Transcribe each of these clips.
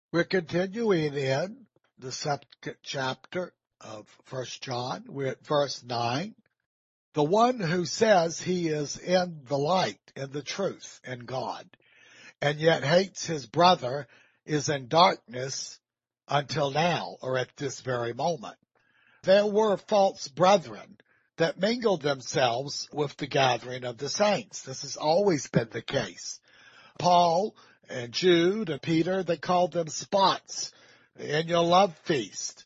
We're continuing in the second chapter of 1 John. We're at verse 9. The one who says he is in the light, in the truth, in God, and yet hates his brother is in darkness until now, or at this very moment. There were false brethren that mingled themselves with the gathering of the saints. This has always been the case. Paul and Jude and Peter, they called them spots in your love feast,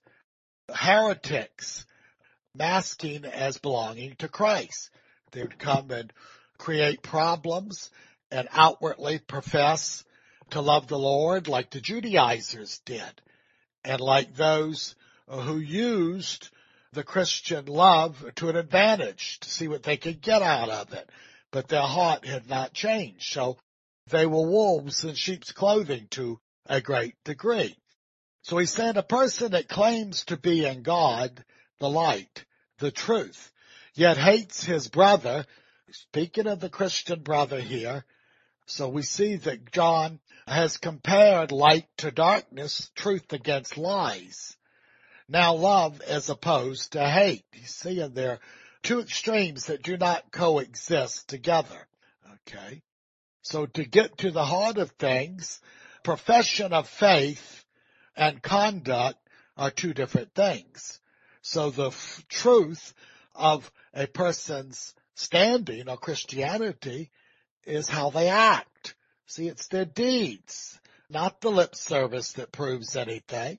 heretics, masking as belonging to Christ. They would come and create problems and outwardly profess to love the Lord like the Judaizers did, and like those who used the Christian love to an advantage to see what they could get out of it. But their heart had not changed. So they were wolves in sheep's clothing to a great degree. So he said a person that claims to be in God, the light, the truth, yet hates his brother, speaking of the Christian brother here, so we see that John has compared light to darkness, truth against lies. Now love as opposed to hate. You see, and there are two extremes that do not coexist together. Okay. So to get to the heart of things, profession of faith and conduct are two different things. So the truth of a person's standing or Christianity is how they act. See, it's their deeds, not the lip service that proves anything.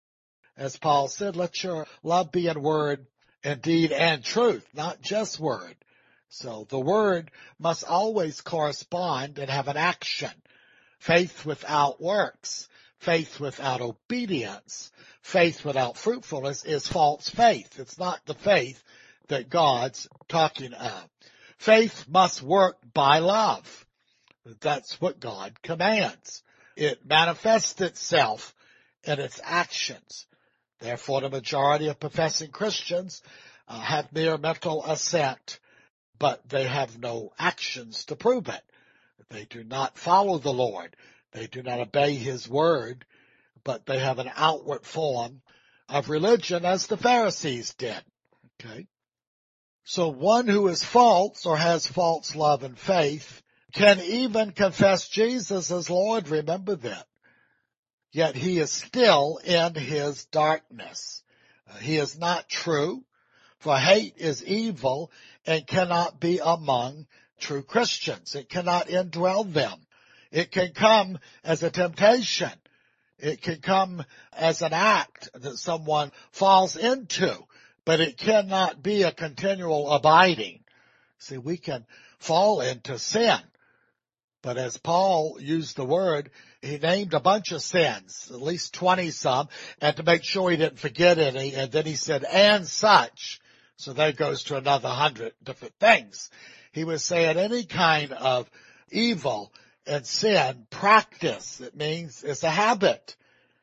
As Paul said, let your love be in word and deed and truth, not just word. So the word must always correspond and have an action. Faith without works, faith without obedience, faith without fruitfulness is false faith. It's not the faith that God's talking of. Faith must work by love. That's what God commands. It manifests itself in its actions. Therefore, the majority of professing Christians have mere mental assent, but they have no actions to prove it. They do not follow the Lord. They do not obey His word, but they have an outward form of religion as the Pharisees did. Okay. So one who is false or has false love and faith can even confess Jesus as Lord. Remember that. Yet he is still in his darkness. He is not true, for hate is evil and cannot be among true Christians. It cannot indwell them. It can come as a temptation. It can come as an act that someone falls into, but it cannot be a continual abiding. See, we can fall into sin. But as Paul used the word, he named a bunch of sins, at least 20 some, and to make sure he didn't forget any, and then he said, and such. So that goes to another 100 different things. He was saying any kind of evil and sin practice. It means it's a habit.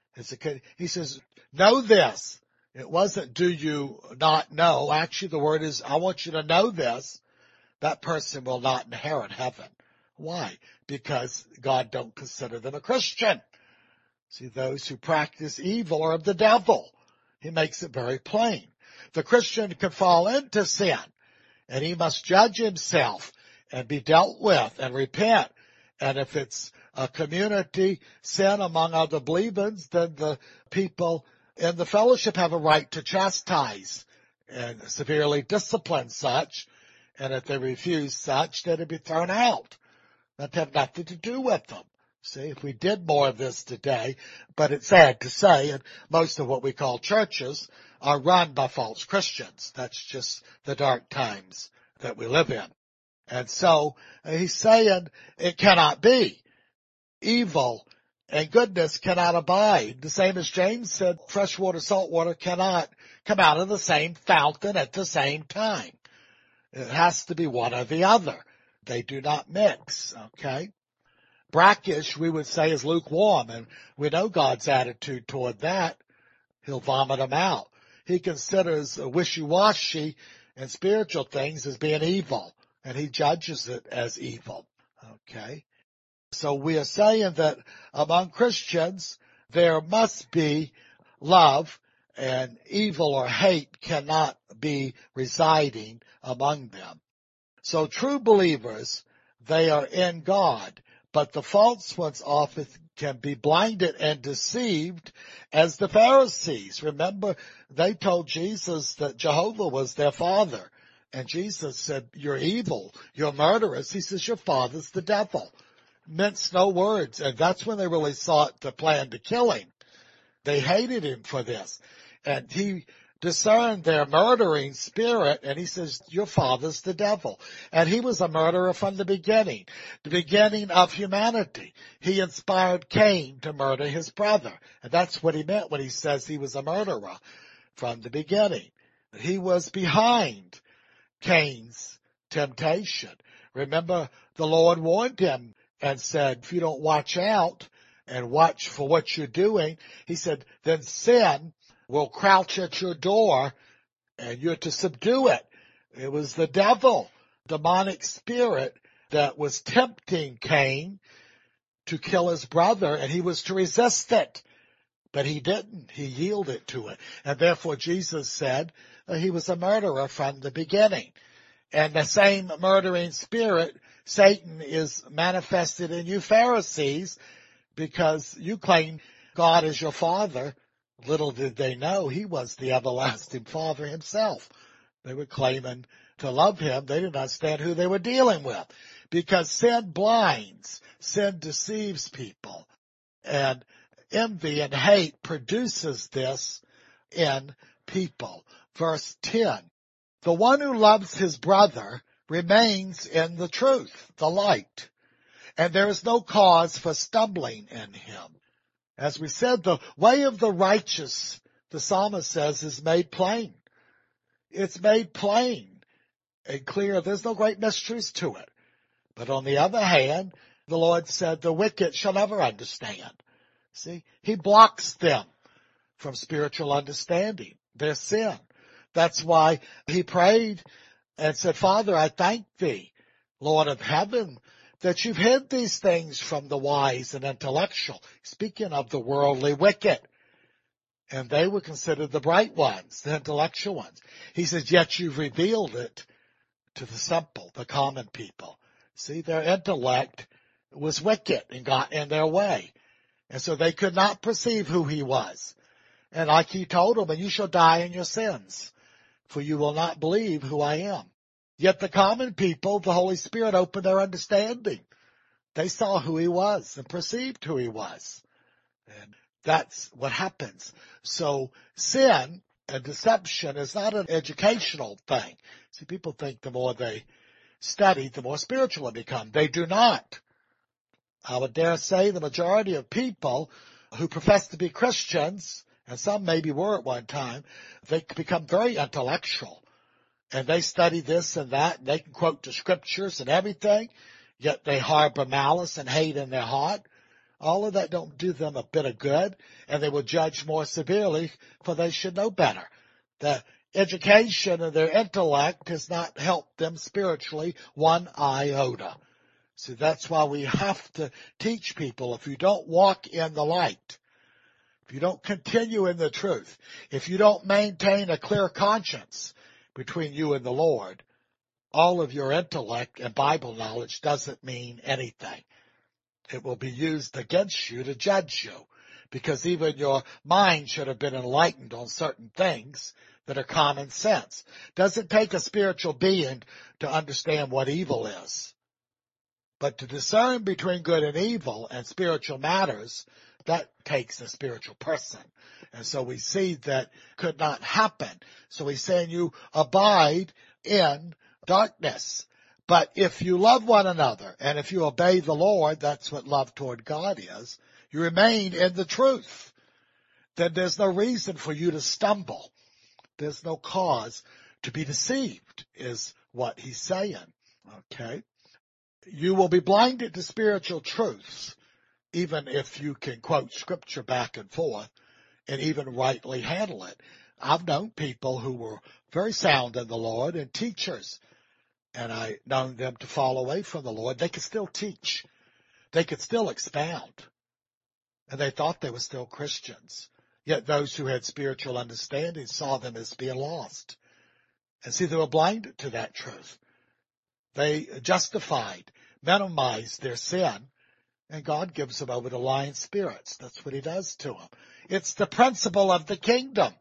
He says, know this. It wasn't do you not know. Actually, the word is, I want you to know this. That person will not inherit heaven. Why? Because God don't consider them a Christian. See, those who practice evil are of the devil. He makes it very plain. The Christian can fall into sin, and he must judge himself and be dealt with and repent. And if it's a community sin among other believers, then the people in the fellowship have a right to chastise and severely discipline such. And if they refuse such, then it'd be thrown out. That have nothing to do with them. See, if we did more of this today, but it's sad to say, and most of what we call churches are run by false Christians. That's just the dark times that we live in. And so he's saying it cannot be. Evil and goodness cannot abide. The same as James said, fresh water, salt water cannot come out of the same fountain at the same time. It has to be one or the other. They do not mix, okay? Brackish, we would say, is lukewarm, and we know God's attitude toward that. He'll vomit them out. He considers wishy-washy and spiritual things as being evil, and he judges it as evil, okay? So we are saying that among Christians, there must be love, and evil or hate cannot be residing among them. So true believers, they are in God, but the false ones often can be blinded and deceived as the Pharisees. Remember, they told Jesus that Jehovah was their father. And Jesus said, you're evil, you're murderers. He says, your father's the devil. Mince no words. And that's when they really sought to plan to kill him. They hated him for this. And he discerned their murdering spirit, and he says, your father's the devil. And he was a murderer from the beginning of humanity. He inspired Cain to murder his brother. And that's what he meant when he says he was a murderer from the beginning. He was behind Cain's temptation. Remember, the Lord warned him and said, if you don't watch out and watch for what you're doing, he said, then sin will crouch at your door and you're to subdue it. It was the devil, demonic spirit, that was tempting Cain to kill his brother, and he was to resist it. But he didn't. He yielded to it. And therefore Jesus said he was a murderer from the beginning. And the same murdering spirit, Satan, is manifested in you Pharisees, because you claim God is your father. Little did they know he was the everlasting Father himself. They were claiming to love him. They didn't understand who they were dealing with, because sin blinds, sin deceives people, and envy and hate produces this in people. Verse 10, the one who loves his brother remains in the truth, the light, and there is no cause for stumbling in him. As we said, the way of the righteous, the psalmist says, is made plain. It's made plain and clear. There's no great mysteries to it. But on the other hand, the Lord said, the wicked shall never understand. See, he blocks them from spiritual understanding, their sin. That's why he prayed and said, Father, I thank thee, Lord of heaven, that you've hid these things from the wise and intellectual, speaking of the worldly wicked. And they were considered the bright ones, the intellectual ones. He says, yet you've revealed it to the simple, the common people. See, their intellect was wicked and got in their way. And so they could not perceive who he was. And like he told them, and you shall die in your sins, for you will not believe who I am. Yet the common people, the Holy Spirit opened their understanding. They saw who he was and perceived who he was. And that's what happens. So sin and deception is not an educational thing. See, people think the more they study, the more spiritual they become. They do not. I would dare say the majority of people who profess to be Christians, and some maybe were at one time, they become very intellectual. And they study this and that, and they can quote the scriptures and everything, yet they harbor malice and hate in their heart. All of that don't do them a bit of good, and they will judge more severely, for they should know better. The education of their intellect has not helped them spiritually one iota. So that's why we have to teach people, if you don't walk in the light, if you don't continue in the truth, if you don't maintain a clear conscience between you and the Lord, all of your intellect and Bible knowledge doesn't mean anything. It will be used against you to judge you, because even your mind should have been enlightened on certain things that are common sense. Doesn't take a spiritual being to understand what evil is. But to discern between good and evil and spiritual matters, that takes a spiritual person. And so we see that could not happen. So he's saying you abide in darkness. But if you love one another, and if you obey the Lord, that's what love toward God is, you remain in the truth, then there's no reason for you to stumble. There's no cause to be deceived, is what he's saying. Okay? You will be blinded to spiritual truths, even if you can quote scripture back and forth and even rightly handle it. I've known people who were very sound in the Lord and teachers, and I known them to fall away from the Lord. They could still teach. They could still expound. and they thought they were still Christians. Yet those who had spiritual understanding saw them as being lost. And see, they were blinded to that truth. They justified, minimized their sin, and God gives them over to lying spirits. That's what he does to them. It's the principle of the kingdom.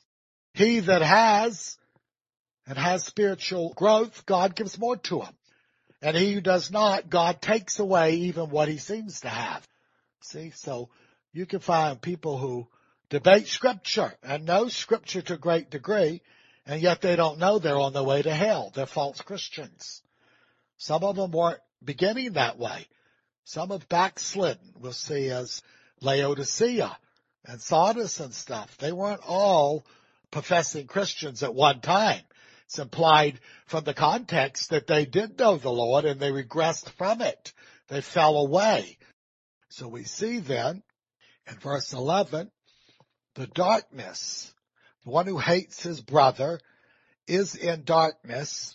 He that has and has spiritual growth, God gives more to him. And he who does not, God takes away even what he seems to have. See, so you can find people who debate Scripture and know Scripture to a great degree, and yet they don't know they're on their way to hell. They're false Christians. Some of them weren't beginning that way. Some have backslidden. We'll see as Laodicea and Sardis and stuff. They weren't all professing Christians at one time. It's implied from the context that they did know the Lord and they regressed from it. They fell away. So we see then in verse 11, the darkness, the one who hates his brother is in darkness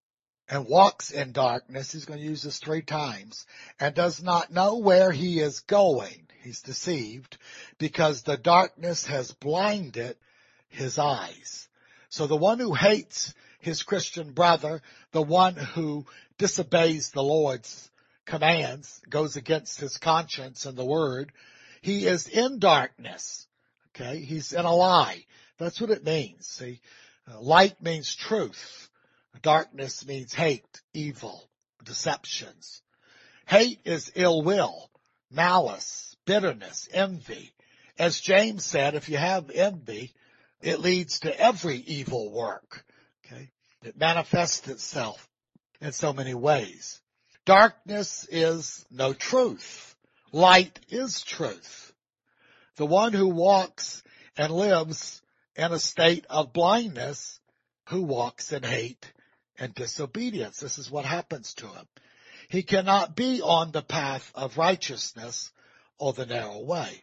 and walks in darkness. He's going to use this 3 times, and does not know where he is going. He's deceived because the darkness has blinded his eyes. So the one who hates his Christian brother, the one who disobeys the Lord's commands, goes against his conscience and the word, he is in darkness. Okay, he's in a lie. That's what it means. See, light means truth. Darkness means hate, evil, deceptions. Hate is ill will, malice, bitterness, envy. As James said, if you have envy, it leads to every evil work. Okay, it manifests itself in so many ways. Darkness is no truth. Light is truth. The one who walks and lives in a state of blindness, who walks in hate and disobedience. This is what happens to him. He cannot be on the path of righteousness or the narrow way.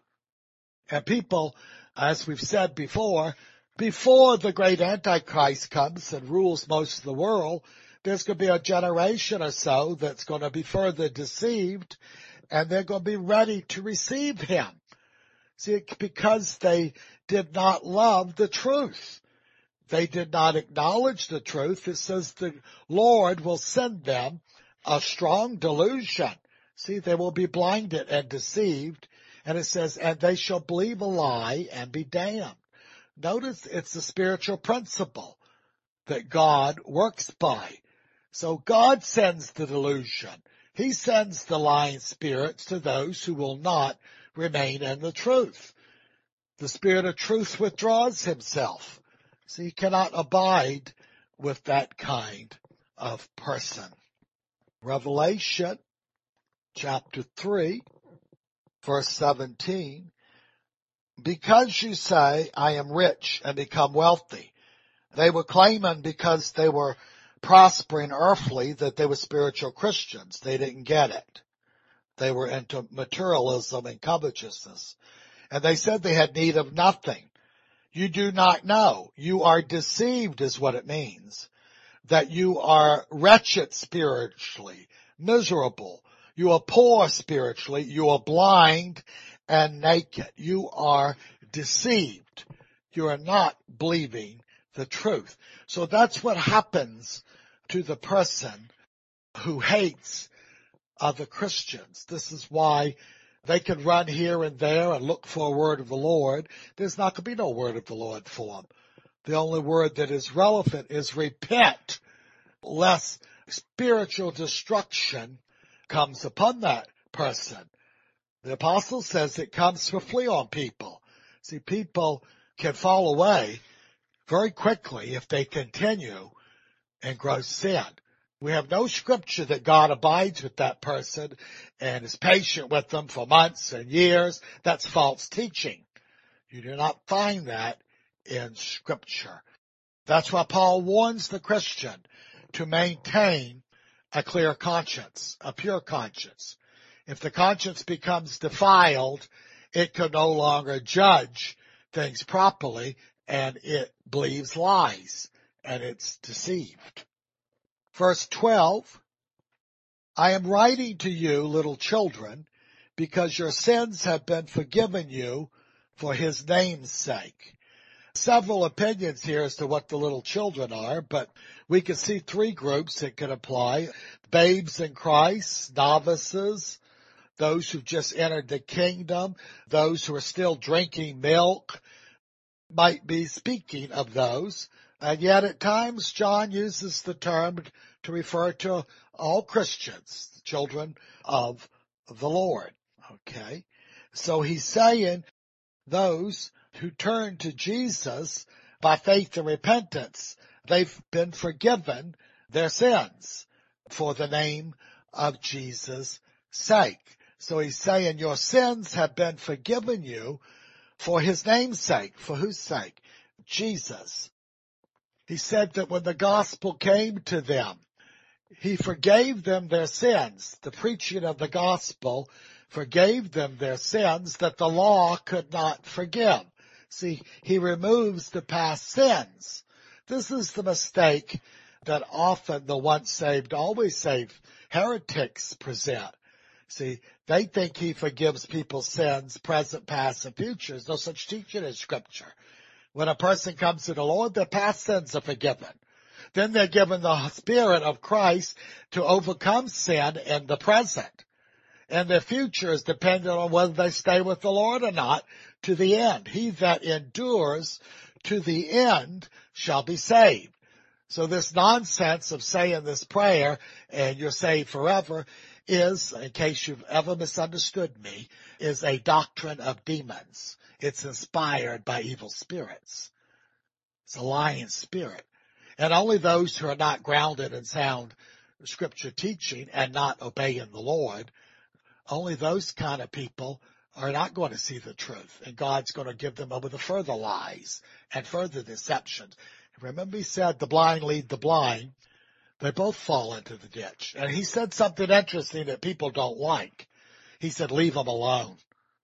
And people, as we've said before the great Antichrist comes and rules most of the world, there's going to be a generation or so that's going to be further deceived, and they're going to be ready to receive him. See, because they did not love the truth. They did not acknowledge the truth. It says the Lord will send them a strong delusion. See, they will be blinded and deceived. And it says, and they shall believe a lie and be damned. Notice it's a spiritual principle that God works by. So God sends the delusion. He sends the lying spirits to those who will not remain in the truth. The spirit of truth withdraws himself. So he cannot abide with that kind of person. Revelation chapter 3, verse 17. Because you say, I am rich and become wealthy. They were claiming because they were prospering earthly that they were spiritual Christians. They didn't get it. They were into materialism and covetousness. And they said they had need of nothing. You do not know. You are deceived is what it means. That you are wretched spiritually, miserable. You are poor spiritually. You are blind and naked. You are deceived. You are not believing the truth. So that's what happens to the person who hates other Christians. This is why they can run here and there and look for a word of the Lord. There's not going to be no word of the Lord for them. The only word that is relevant is repent, lest spiritual destruction comes upon that person. The apostle says it comes swiftly on people. See, people can fall away very quickly if they continue in gross sin. We have no scripture that God abides with that person and is patient with them for months and years. That's false teaching. You do not find that in Scripture. That's why Paul warns the Christian to maintain a clear conscience, a pure conscience. If the conscience becomes defiled, it can no longer judge things properly, and it believes lies, and it's deceived. Verse 12, I am writing to you, little children, because your sins have been forgiven you for his name's sake. Several opinions here as to what the little children are, but we can see three groups that can apply. Babes in Christ, novices, those who've just entered the kingdom, those who are still drinking milk, might be speaking of those. And yet at times John uses the term to refer to all Christians, children of the Lord. Okay. So he's saying those who turn to Jesus by faith and repentance, they've been forgiven their sins for the name of Jesus' sake. So he's saying your sins have been forgiven you for his name's sake. For whose sake? Jesus. He said that when the gospel came to them, he forgave them their sins. The preaching of the gospel forgave them their sins that the law could not forgive. See, he removes the past sins. This is the mistake that often the once saved, always saved heretics present. See, they think he forgives people's sins, present, past, and future. There's no such teaching in Scripture. When a person comes to the Lord, their past sins are forgiven. Then they're given the Spirit of Christ to overcome sin in the present. And their future is dependent on whether they stay with the Lord or not to the end. He that endures to the end shall be saved. So this nonsense of saying this prayer and you're saved forever is, in case you've ever misunderstood me, is a doctrine of demons. It's inspired by evil spirits. It's a lying spirit. And only those who are not grounded in sound Scripture teaching and not obeying the Lord, only those kind of people are not going to see the truth. And God's going to give them over to further lies and further deceptions. Remember he said the blind lead the blind. They both fall into the ditch. And he said something interesting that people don't like. He said, leave them alone.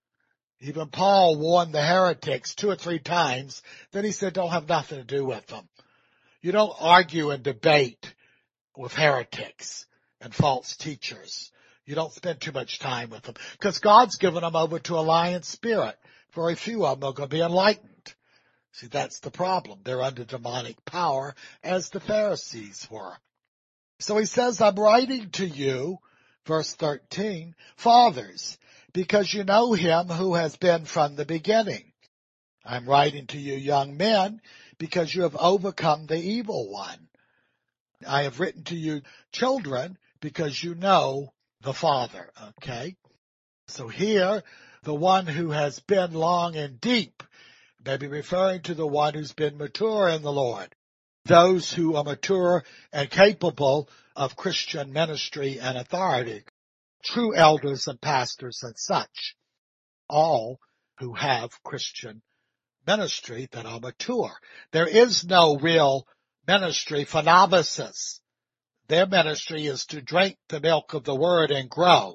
Even Paul warned the heretics 2 or 3 times. Then he said, don't have nothing to do with them. You don't argue and debate with heretics and false teachers. You don't spend too much time with them because God's given them over to a lying spirit. Very few of them are going to be enlightened. See, that's the problem. They're under demonic power as the Pharisees were. So he says, I'm writing to you, verse 13, fathers, because you know him who has been from the beginning. I'm writing to you, young men, because you have overcome the evil one. I have written to you, children, because you know the Father. Okay? So here, the one who has been long and deep, may be referring to the one who's been mature in the Lord. Those who are mature and capable of Christian ministry and authority. True elders and pastors and such. All who have Christian ministry that are mature. There is no real ministry for novices. Their ministry is to drink the milk of the word and grow.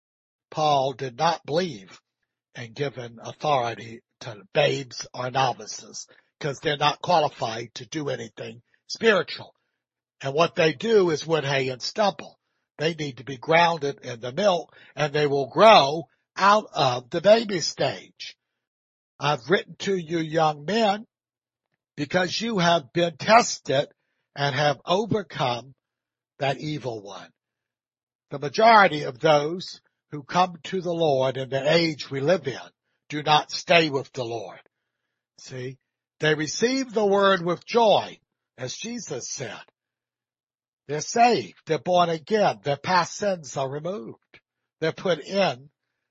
Paul did not believe in giving authority to babes or novices because they're not qualified to do anything spiritual. And what they do is wood, hay, and stubble. They need to be grounded in the milk and they will grow out of the baby stage. I've written to you young men because you have been tested and have overcome that evil one. The majority of those who come to the Lord in the age we live in do not stay with the Lord. See, they receive the word with joy, as Jesus said. They're saved. They're born again. Their past sins are removed. They're put in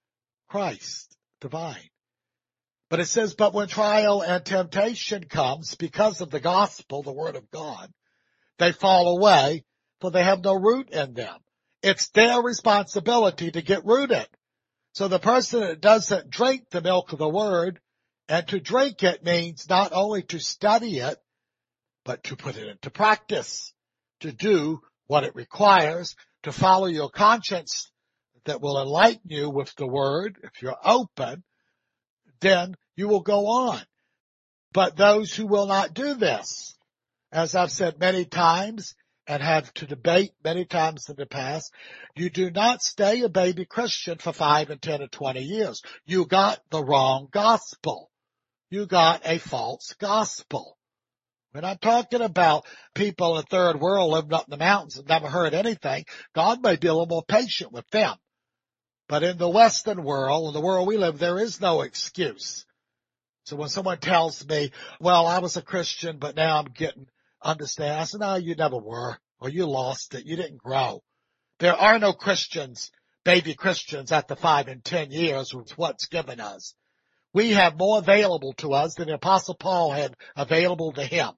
Christ, divine. But it says, but when trial and temptation comes because of the gospel, the word of God, they fall away, for they have no root in them. It's their responsibility to get rooted. So the person that doesn't drink the milk of the word, and to drink it means not only to study it, but to put it into practice, to do what it requires, to follow your conscience that will enlighten you with the word. If you're open, then you will go on. But those who will not do this, as I've said many times, and have to debate many times in the past, you do not stay a baby Christian for 5 and 10 and 20 years. You got the wrong gospel. You got a false gospel. We're not talking about people in the third world living up in the mountains and never heard anything. God may be a little more patient with them. But in the Western world, in the world we live, there is no excuse. So when someone tells me, well, I was a Christian, but now I'm getting understand, I said, no, you never were, or you lost it. You didn't grow. There are no Christians, baby Christians at the 5 and 10 years with what's given us. We have more available to us than the Apostle Paul had available to him.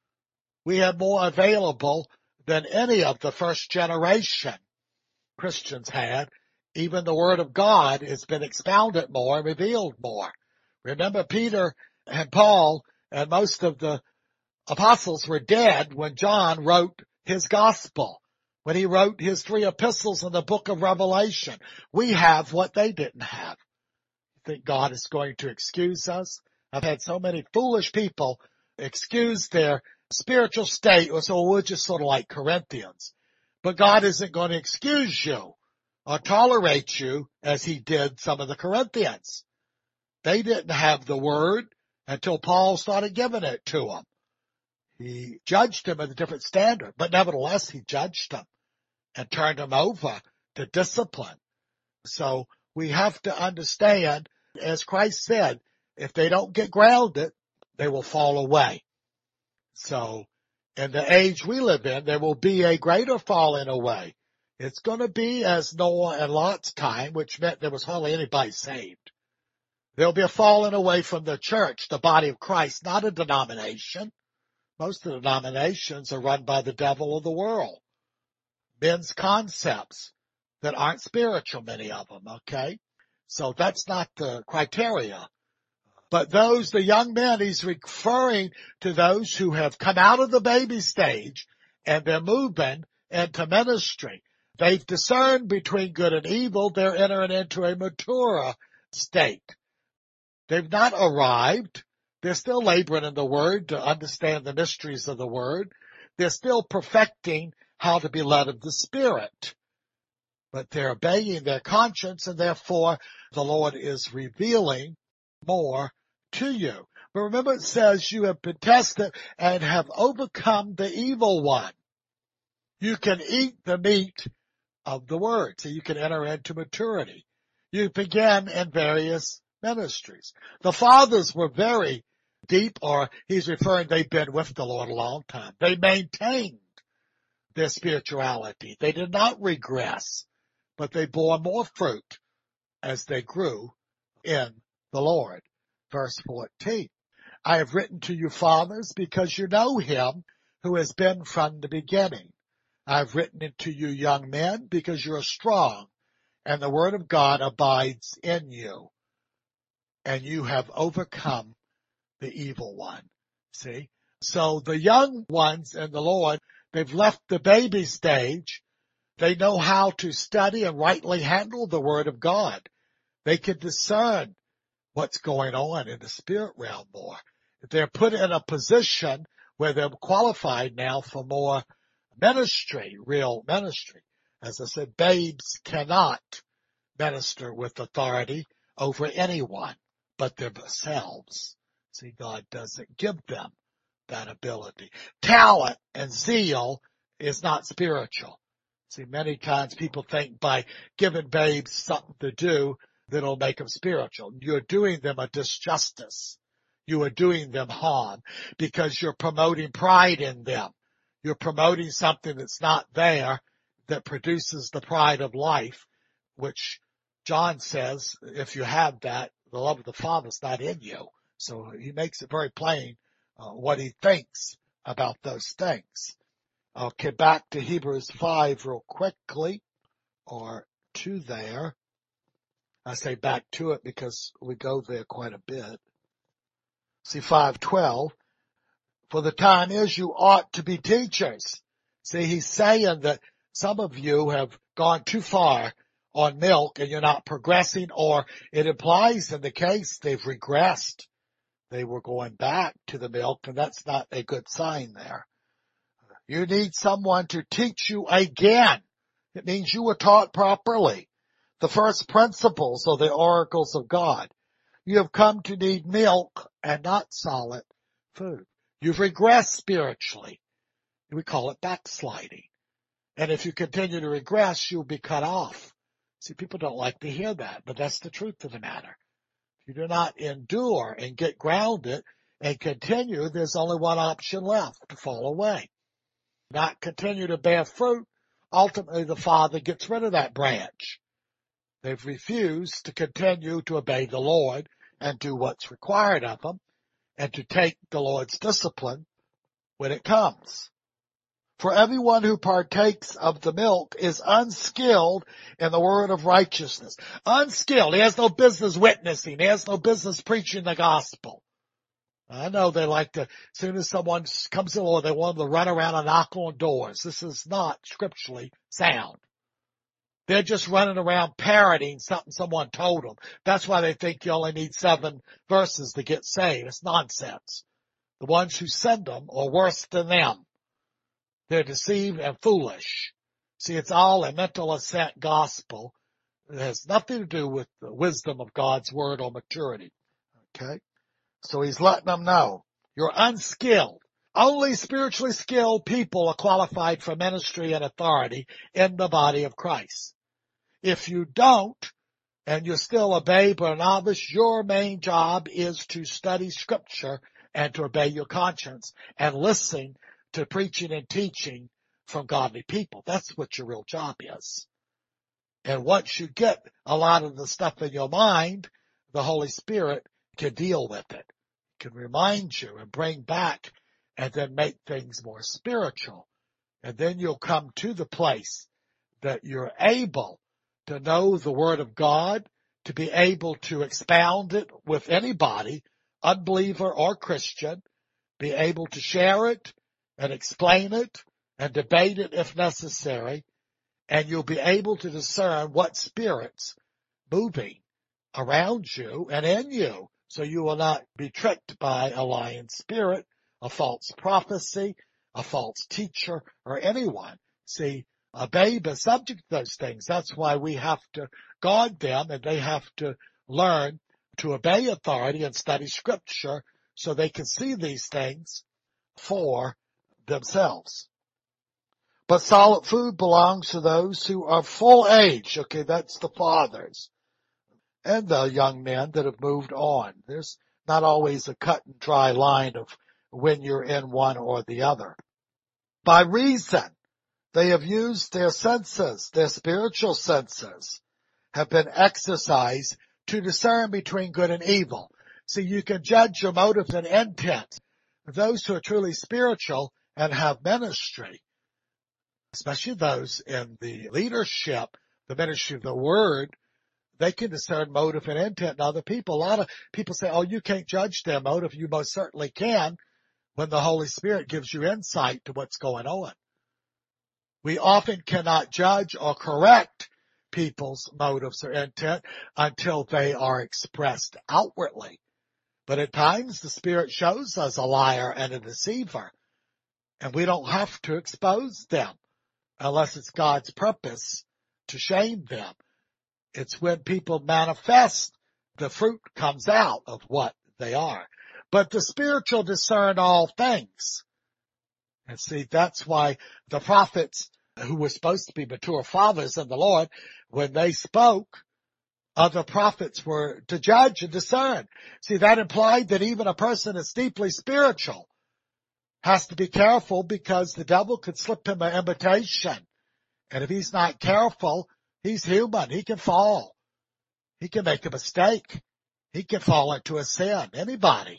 We have more available than any of the first generation Christians had. Even the Word of God has been expounded more and revealed more. Remember, Peter and Paul and most of the apostles were dead when John wrote his gospel, when he wrote his 3 epistles in the book of Revelation. We have what they didn't have. You think God is going to excuse us? I've had so many foolish people excuse their spiritual state, so we're just sort of like Corinthians. But God isn't going to excuse you or tolerate you as he did some of the Corinthians. They didn't have the word until Paul started giving it to them. He judged them at a different standard, but nevertheless he judged them and turned them over to discipline. So we have to understand, as Christ said, if they don't get grounded, they will fall away. So in the age we live in, there will be a greater falling away. It's going to be as Noah and Lot's time, which meant there was hardly anybody saved. There'll be a falling away from the church, the body of Christ, not a denomination. Most of the denominations are run by the devil of the world. Men's concepts that aren't spiritual, many of them, okay? So that's not the criteria. But those, the young men, he's referring to those who have come out of the baby stage and they're moving into ministry. They've discerned between good and evil. They're entering into a mature state. They've not arrived. They're still laboring in the Word to understand the mysteries of the Word. They're still perfecting how to be led of the Spirit. But they're obeying their conscience, and therefore the Lord is revealing more to you. But remember, it says you have been tested and have overcome the evil one. You can eat the meat of the Word, so you can enter into maturity. You begin in various ministries. The fathers were very deep, or he's referring, they've been with the Lord a long time. They maintained their spirituality. They did not regress, but they bore more fruit as they grew in the Lord. Verse 14, I have written to you, fathers, because you know him who has been from the beginning. I have written it to you, young men, because you are strong, and the word of God abides in you, and you have overcome the evil one. See? So the young ones in the Lord, they've left the baby stage. They know how to study and rightly handle the word of God. They can discern what's going on in the spirit realm more. They're put in a position where they're qualified now for more ministry, real ministry. As I said, babes cannot minister with authority over anyone but themselves. See, God doesn't give them that ability. Talent and zeal is not spiritual. See, many times people think by giving babes something to do, that'll make them spiritual. You're doing them a disjustice. You are doing them harm because you're promoting pride in them. You're promoting something that's not there that produces the pride of life, which John says, if you have that, the love of the Father is not in you. So he makes it very plain what he thinks about those things. Okay, back to Hebrews 5 real quickly, or to there. I say back to it because we go there quite a bit. See, 5:12, for the time is you ought to be teachers. See, he's saying that some of you have gone too far on milk and you're not progressing, or it implies in the case they've regressed. They were going back to the milk, and that's not a good sign there. You need someone to teach you again. It means you were taught properly. The first principles of the oracles of God. You have come to need milk and not solid food. You've regressed spiritually. We call it backsliding. And if you continue to regress, you'll be cut off. See, people don't like to hear that, but that's the truth of the matter. If you do not endure and get grounded and continue, there's only one option left: to fall away. Not continue to bear fruit. Ultimately, the Father gets rid of that branch. They've refused to continue to obey the Lord and do what's required of them, and to take the Lord's discipline when it comes. For everyone who partakes of the milk is unskilled in the word of righteousness. Unskilled. He has no business witnessing. He has no business preaching the gospel. I know they like to, as soon as someone comes to the Lord, they want them to run around and knock on doors. This is not scripturally sound. They're just running around parroting something someone told them. That's why they think you only need 7 verses to get saved. It's nonsense. The ones who send them are worse than them. They're deceived and foolish. See, it's all a mental assent gospel. It has nothing to do with the wisdom of God's word or maturity. Okay? So he's letting them know, you're unskilled. Only spiritually skilled people are qualified for ministry and authority in the body of Christ. If you don't, and you're still a babe or a novice, your main job is to study scripture and to obey your conscience and listen to preaching and teaching from godly people. That's what your real job is. And once you get a lot of the stuff in your mind, the Holy Spirit can deal with it, can remind you and bring back and then make things more spiritual. And then you'll come to the place that you're able to know the Word of God, to be able to expound it with anybody, unbeliever or Christian, be able to share it and explain it and debate it if necessary, and you'll be able to discern what spirit's moving around you and in you, so you will not be tricked by a lying spirit, a false prophecy, a false teacher, or anyone. See, a babe is subject to those things. That's why we have to guard them, and they have to learn to obey authority and study scripture so they can see these things for themselves. But solid food belongs to those who are full age. Okay, that's the fathers and the young men that have moved on. There's not always a cut and dry line of when you're in one or the other. By reason they have used their senses, their spiritual senses, have been exercised to discern between good and evil. See, you can judge your motives and intent. Those who are truly spiritual and have ministry, especially those in the leadership, the ministry of the word, they can discern motive and intent in other people. A lot of people say, oh, you can't judge their motive. You most certainly can when the Holy Spirit gives you insight to what's going on. We often cannot judge or correct people's motives or intent until they are expressed outwardly. But at times the Spirit shows us a liar and a deceiver, and we don't have to expose them unless it's God's purpose to shame them. It's when people manifest, the fruit comes out of what they are. But the spiritual discern all things. And see, that's why the prophets who were supposed to be mature fathers in the Lord, when they spoke, other prophets were to judge and discern. See, that implied that even a person that's deeply spiritual has to be careful, because the devil could slip him an invitation. And if he's not careful, he's human. He can fall. He can make a mistake. He can fall into a sin. Anybody.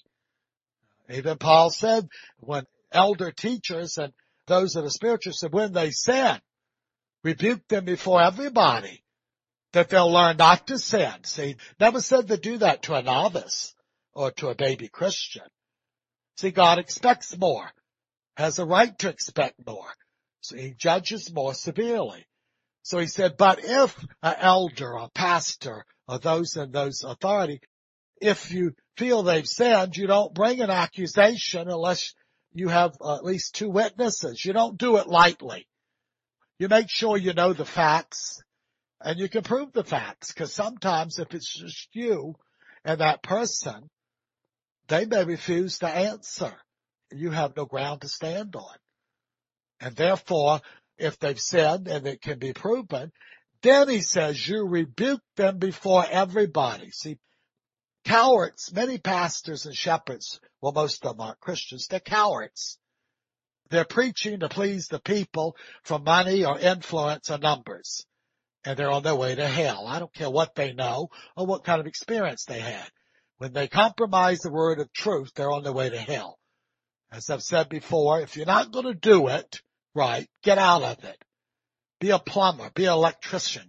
Even Paul said, when elder teachers and those that are spiritual said, when they sin, rebuke them before everybody, that they'll learn not to sin. See, never said to do that to a novice or to a baby Christian. See, God expects more, has a right to expect more. So he judges more severely. So he said, but if an elder or pastor or those in those authority, if you feel they've sinned, you don't bring an accusation unless you have at least 2 witnesses. You don't do it lightly. You make sure you know the facts and you can prove the facts, because sometimes if it's just you and that person, they may refuse to answer. You have no ground to stand on. And therefore, if they've sinned and it can be proven, then he says you rebuke them before everybody. See, cowards, many pastors and shepherds, well, most of them aren't Christians, they're cowards. They're preaching to please the people for money or influence or numbers. And they're on their way to hell. I don't care what they know or what kind of experience they had. When they compromise the word of truth, they're on their way to hell. As I've said before, if you're not going to do it right, get out of it. Be a plumber, be an electrician,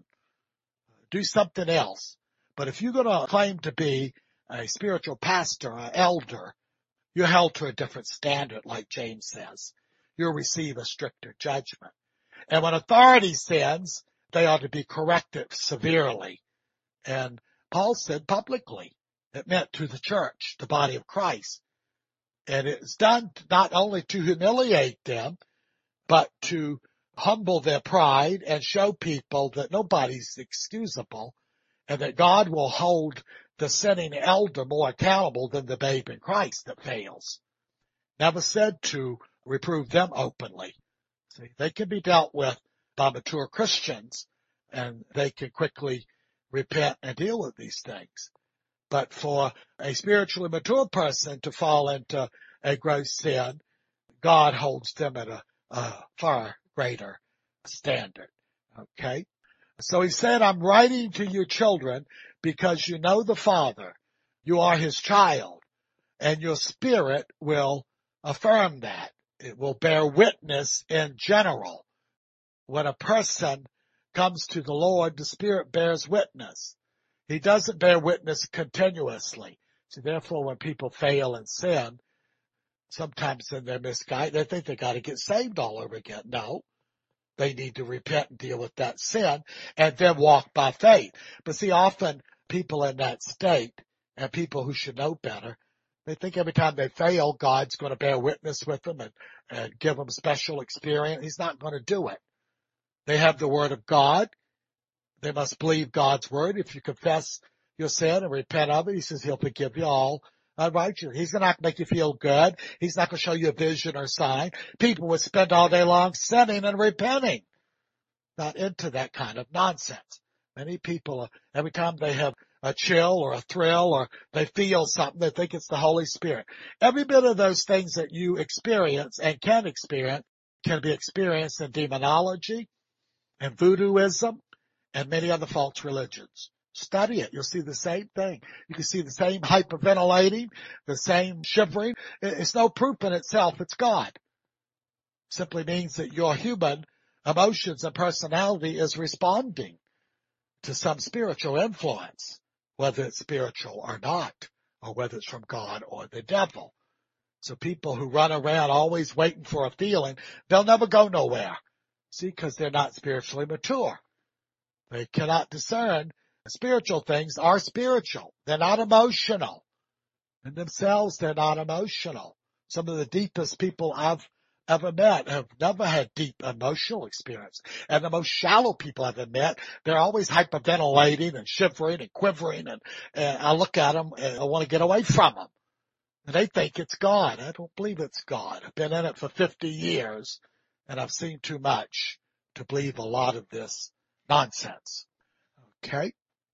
do something else. But if you're going to claim to be a spiritual pastor, an elder, you're held to a different standard, like James says. You'll receive a stricter judgment. And when authority sins, they ought to be corrected severely. And Paul said publicly, it meant to the church, the body of Christ. And it's done not only to humiliate them, but to humble their pride and show people that nobody's excusable and that God will hold the sinning elder more accountable than the babe in Christ that fails. Never said to reprove them openly. See, they can be dealt with by mature Christians and they can quickly repent and deal with these things. But for a spiritually mature person to fall into a gross sin, God holds them at a far greater standard. Okay? So he said, I'm writing to you children because you know the Father. You are his child, and your spirit will affirm that. It will bear witness in general. When a person comes to the Lord, the Spirit bears witness. He doesn't bear witness continuously. So therefore, when people fail in sin, sometimes in their misguided, they think they got to get saved all over again. No, they need to repent and deal with that sin and then walk by faith. But see, often people in that state and people who should know better, they think every time they fail, God's going to bear witness with them and give them special experience. He's not going to do it. They have the word of God. They must believe God's word. If you confess your sin and repent of it, he says he'll forgive you all unrighteousness. He's not going to make you feel good. He's not going to show you a vision or sign. People would spend all day long sinning and repenting. Not into that kind of nonsense. Many people, every time they have a chill or a thrill or they feel something, they think it's the Holy Spirit. Every bit of those things that you experience and can experience can be experienced in demonology and voodooism and many other false religions. Study it. You'll see the same thing. You can see the same hyperventilating, the same shivering. It's no proof in itself. It's God. It simply means that your human emotions and personality is responding to some spiritual influence, whether it's spiritual or not, or whether it's from God or the devil. So people who run around always waiting for a feeling, they'll never go nowhere. See, because they're not spiritually mature. They cannot discern spiritual things are spiritual. They're not emotional. In themselves, they're not emotional. Some of the deepest people I've ever met have never had deep emotional experience. And the most shallow people I've ever met, they're always hyperventilating and shivering and quivering. And I look at them and I want to get away from them. And they think it's God. I don't believe it's God. I've been in it for 50 years and I've seen too much to believe a lot of this nonsense. Okay?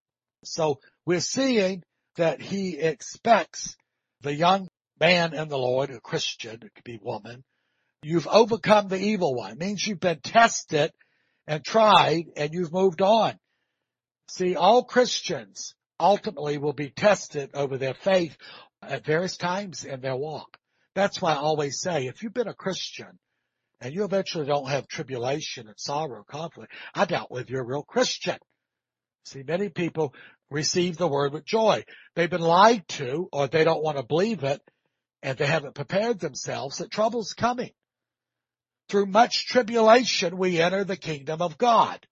So we're seeing that he expects the young man in the Lord, a Christian, it could be woman, you've overcome the evil one. It means you've been tested and tried and you've moved on. See, all Christians ultimately will be tested over their faith at various times in their walk. That's why I always say, if you've been a Christian and you eventually don't have tribulation and sorrow, conflict, I doubt whether you're a real Christian. See, many people receive the word with joy. They've been lied to, or they don't want to believe it, and they haven't prepared themselves that trouble's coming. Through much tribulation, we enter the kingdom of God.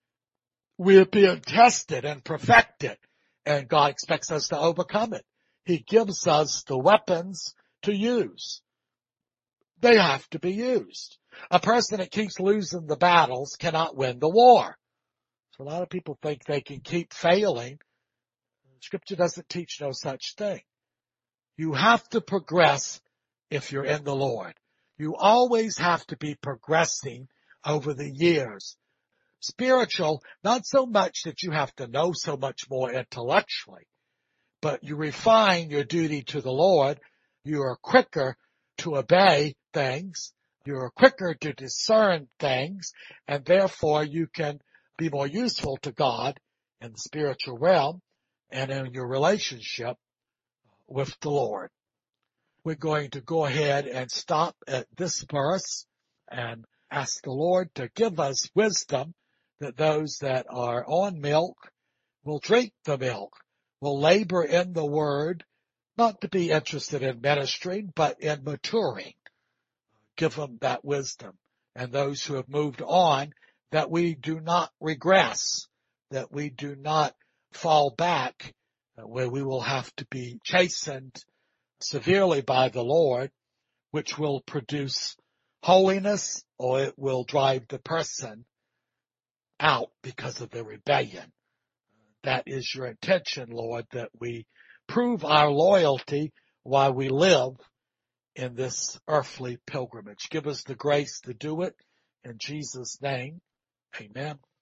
We're being tested and perfected, and God expects us to overcome it. He gives us the weapons to use. They have to be used. A person that keeps losing the battles cannot win the war. So a lot of people think they can keep failing. Scripture doesn't teach no such thing. You have to progress if you're in the Lord. You always have to be progressing over the years. Spiritual, not so much that you have to know so much more intellectually, but you refine your duty to the Lord. You are quicker to obey things. You are quicker to discern things, and therefore you can be more useful to God in the spiritual realm and in your relationship with the Lord. We're going to go ahead and stop at this verse and ask the Lord to give us wisdom, that those that are on milk will drink the milk, will labor in the word, not to be interested in ministering, but in maturing. Give them that wisdom. And those who have moved on, that we do not regress, that we do not fall back, where we will have to be chastened severely by the Lord, which will produce holiness, or it will drive the person out because of the rebellion. That is your intention, Lord, that we prove our loyalty while we live in this earthly pilgrimage. Give us the grace to do it. In Jesus' name, amen.